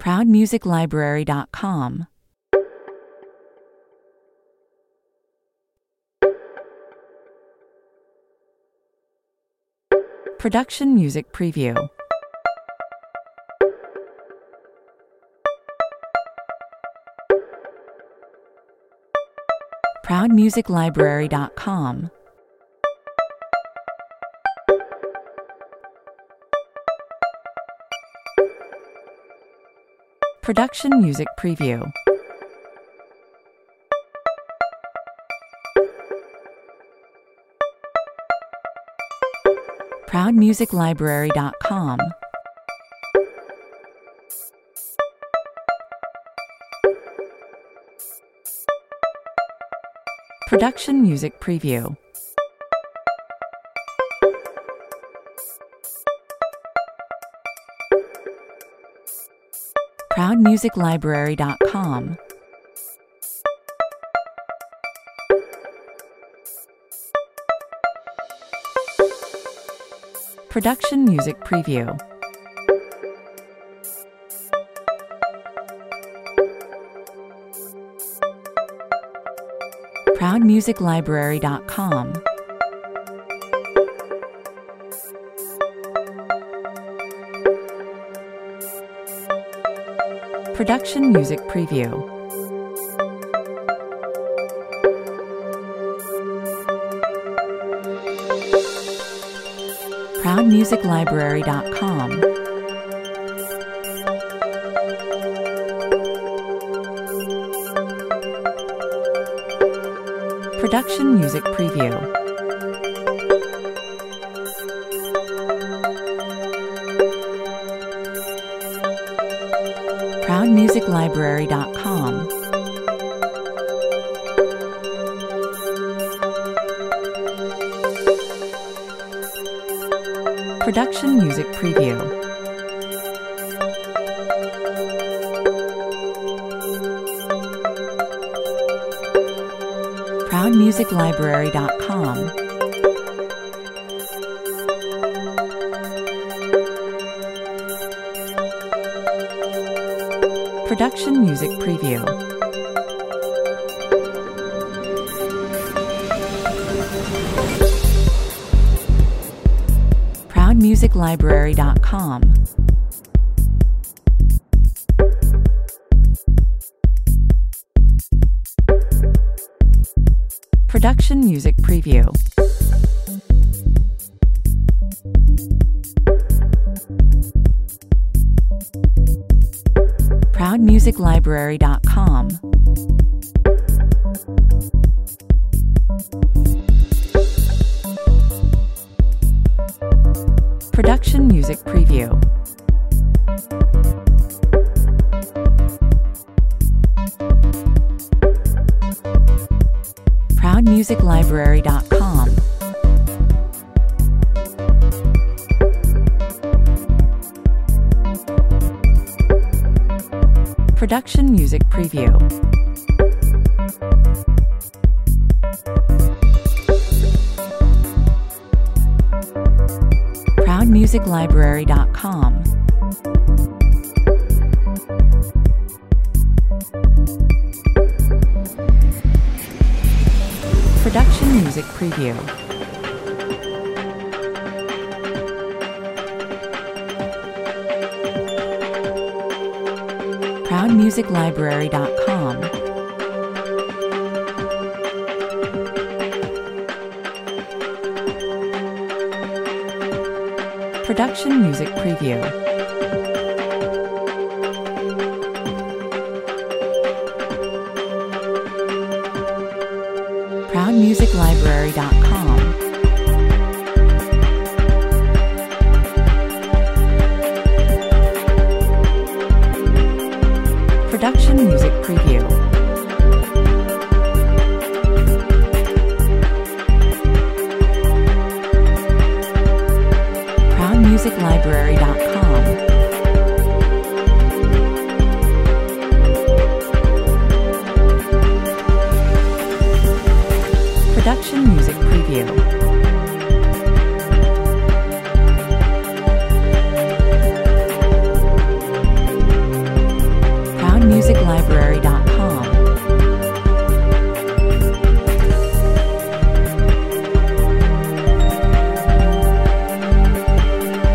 ProudMusicLibrary.com. Production Music Preview. ProudMusicLibrary.com. Production Music Preview. ProudMusicLibrary.com. Production Music Preview. ProudMusicLibrary.com. Production Music Preview. ProudMusicLibrary.com. Production Music Preview. ProudMusicLibrary.com. Production Music Preview. ProudMusicLibrary.com. Production Music Preview. ProudMusicLibrary.com. Production Music Preview. ProudMusicLibrary.com. Production Music Preview. ProudMusicLibrary.com. Production Music Preview. ProudMusicLibrary.com. Production Music Preview. ProudMusicLibrary.com. Production Music Preview. ProudMusicLibrary.com. Production Music Preview. ProudMusicLibrary.com. Production Music Preview. ProudMusicLibrary.com. Production Music Preview.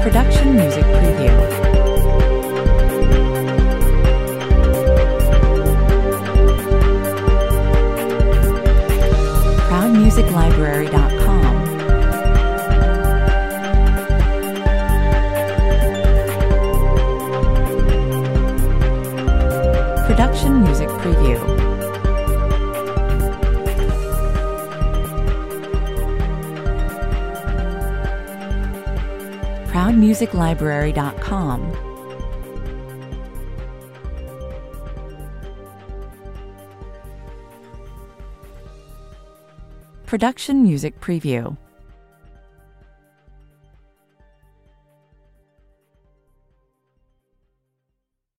Production Music Preview. ProudMusicLibrary.com. Production Music Preview. ProudMusicLibrary.com. Production Music Preview.